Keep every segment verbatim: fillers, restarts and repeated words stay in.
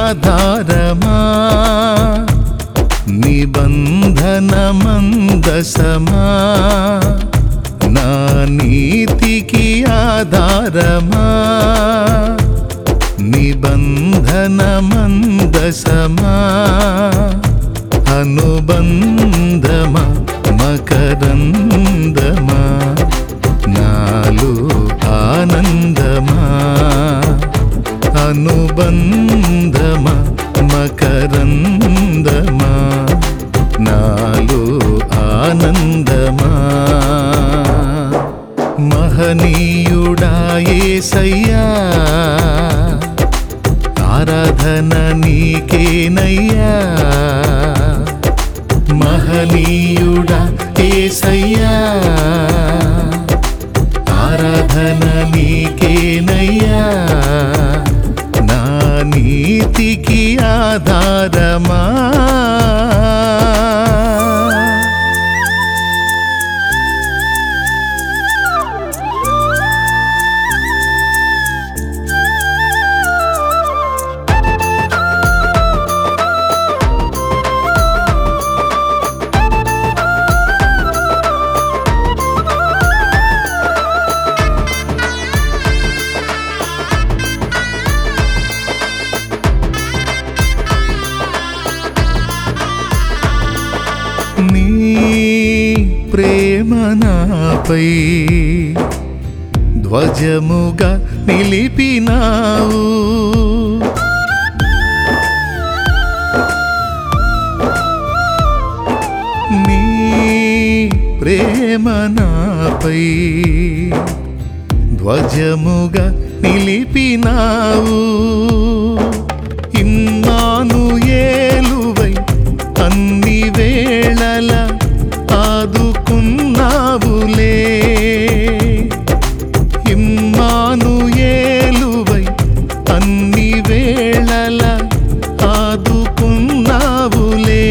ఆధారమా నిబంధన మందసమా నా నీతికి ఆధారమా నిబంధన మందసమా అనుబంధమా మకరందమా నాలో ఆనందమా అనుబంధమా మకరందమా నాలో ఆనందమా మహనీయుడా యేసయ్యా ఆరాధన నీకేనయ్యా మహనీయుడా యేసయ్యా ఆరాధన నీకేనయ్యా నా నీతికి ఆధారమా నీ ప్రేమ నాపై ధ్వజముగా నిలిపినావు నీ ప్రేమ నాపై ధ్వజముగా నిలిపినావు ఇమ్మానుయేలువై అన్ని వేళల ఆదుకున్నావులే ఇమ్మానుయేలువై అన్ని వేళల ఆదుకున్నావులే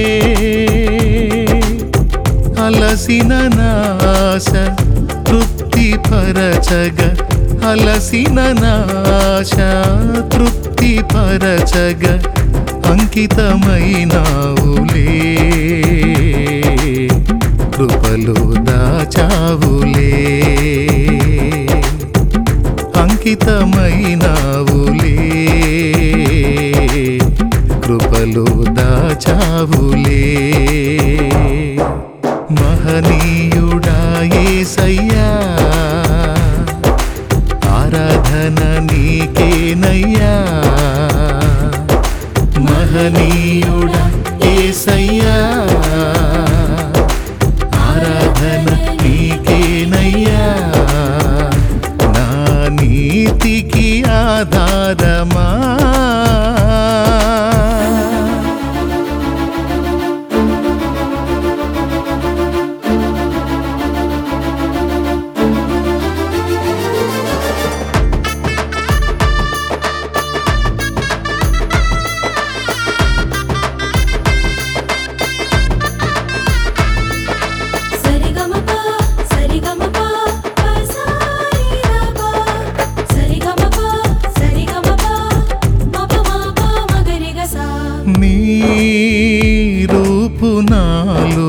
అలసిన నాశ తృప్తి పరచగ అలసిన నాశ తృప్తి పరచగ అంకితమైనావులే కృపలో దాచావులే అంకితమైనావులే కృపలో దాచావులే మహనీయుడా యేసయ్యా ఆరాధన నీకేనయ్యా మహనీయుడా యేసయ్యా ఆరాధన నీకేనయ్యా నా నీతికి ఆధారమా నీ రూపు నాలో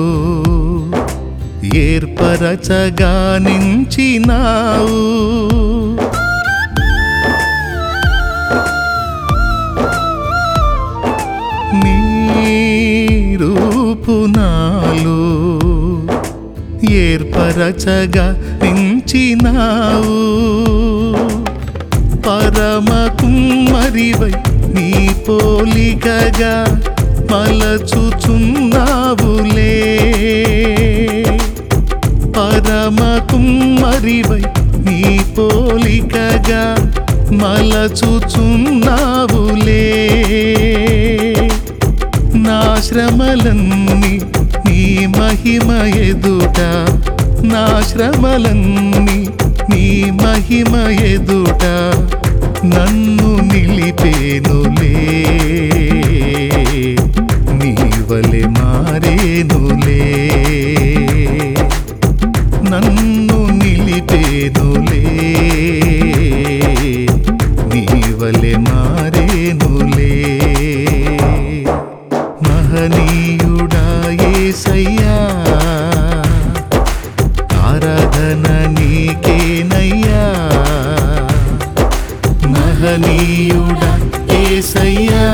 ఏర్పరచగా నించినావు నీ రూపు నాలో ఏర్పరచగా నించినావు పరమ కుమ్మరివై నీ పోలికగా మలచుచున్నావులే పరమ కుమ్మరివై నీ పోలికగా మలచుచున్నావులే నా శ్రమలన్నీ నీ మహిమ ఎదుట నా శ్రమలన్నీ నీ మహిమ ఎదుట నన్ను నిలిపేనులే నీవలె మారేనులే నన్ను నిలిపేనులే నీవలె మారేనులే మహనీయుడా యేసయ్యా ఆరాధన నీకేనయ్యా మహనీయుడా యేసయ్యా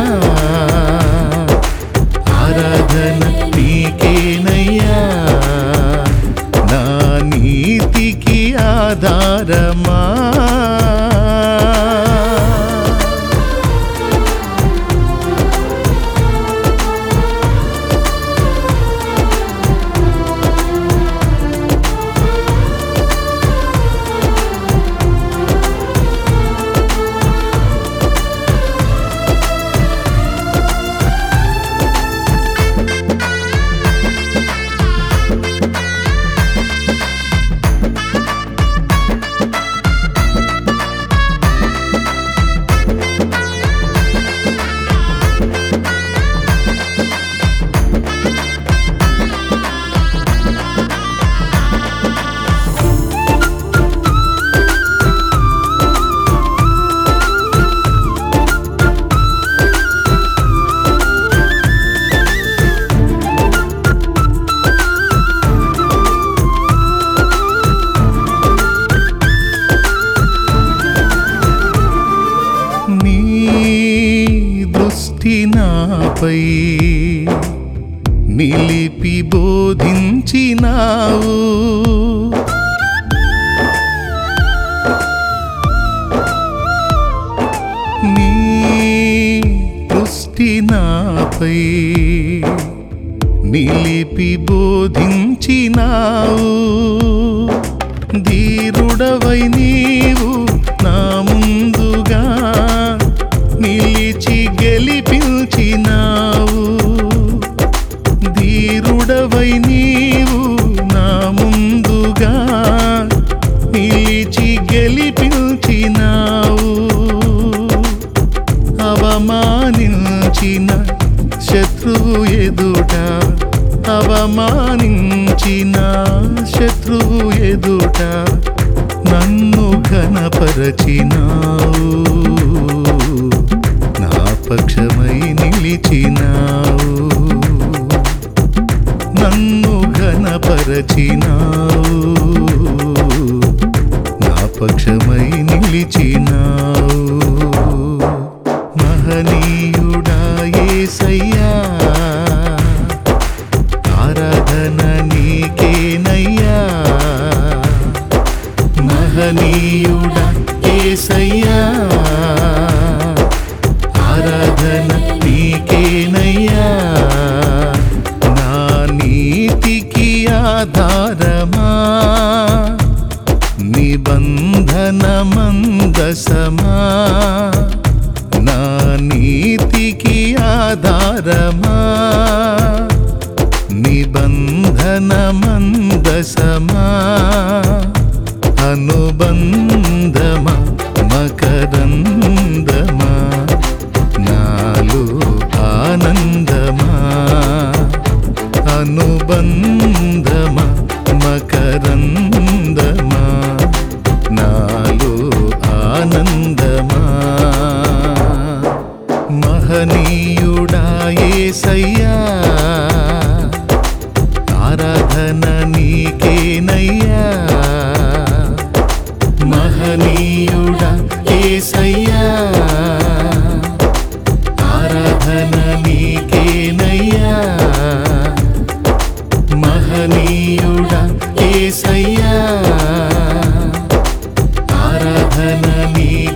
ఆరాధన నీకేనయ్యా నా నీతికి ఆధారమా నాపై నిలిపి బోధించినావు నీ దృష్టి నాపై నిలిపి బోధించినావు ధీరుడవై నీవు నా ముందుగా నిలిచి గెలిపించినావు ధీరుడవై నీవు నా ముందుగా నిలిచి గెలిపించినావు అవమానించిన శత్రువు ఎదుట అవమానించిన శత్రువు ఎదుట నన్ను ఘనపరచినావు నా పక్షమై నిలిచినావు నన్ను ఘనపరచినావు నా పక్షమై నిలిచినావు మహనీయుడా యేసయ్యా ఆరాధన నీకేనయ్యా మహనీయుడా యేసయ్యా ఆరాధన నీకేనయ్యా నా నీతికి ఆధారమా నిబంధన మందసమా నా నీతికి ఆధారమా నిబంధన మందసమా అనుబంధమా మకరందమా నాలో ఆనందమా అనుబంధమా మకరందమా నాలో ఆనందమా మహనీయుడా యేసయ్యా ఆరాధన నీకేనయ్యా మహనీయుడా యేసయ్యా ఆరాధన నీకేనయ్యా మహనీయుడా యేసయ్యా ఆరాధన నీ